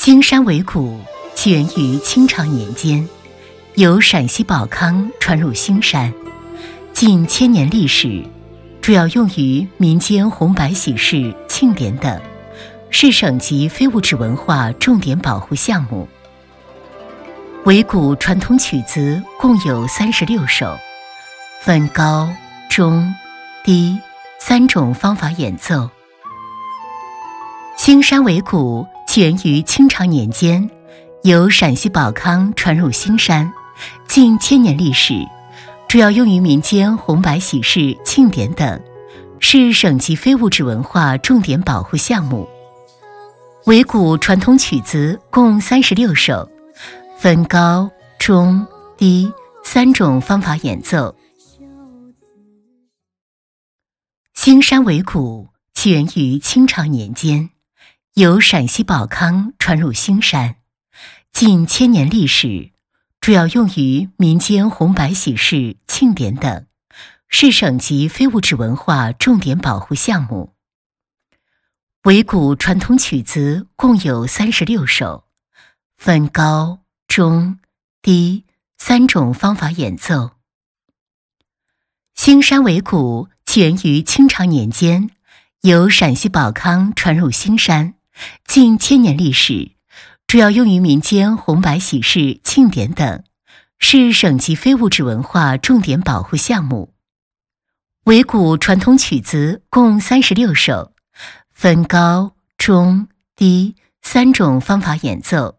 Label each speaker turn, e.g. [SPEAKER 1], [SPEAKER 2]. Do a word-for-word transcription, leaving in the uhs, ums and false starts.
[SPEAKER 1] 兴山为鼓起源于清朝年间，由陕西保康传入兴山，近千年历史，主要用于民间红白喜事、庆典等，是省级非物质文化重点保护项目。为鼓传统曲子共有三十六首，分高、中、低三种方法演奏。兴山为鼓起源于清朝年间，由陕西保康传入兴山，近千年历史，主要用于民间红白喜事、庆典等，是省级非物质文化重点保护项目。为鼓传统曲子共三十六首，分高、中、低三种方法演奏。兴山为鼓起源于清朝年间，由陕西保康传入兴山，近千年历史，主要用于民间红白喜事、庆典等，是省级非物质文化重点保护项目。为鼓传统曲子共有三十六首，分高、中、低三种方法演奏。兴山为鼓起源于清朝年间，由陕西保康传入兴山，近千年历史，主要用于民间红白喜事、庆典等，是省级非物质文化重点保护项目。为鼓传统曲子共三十六首，分高、中、低三种方法演奏。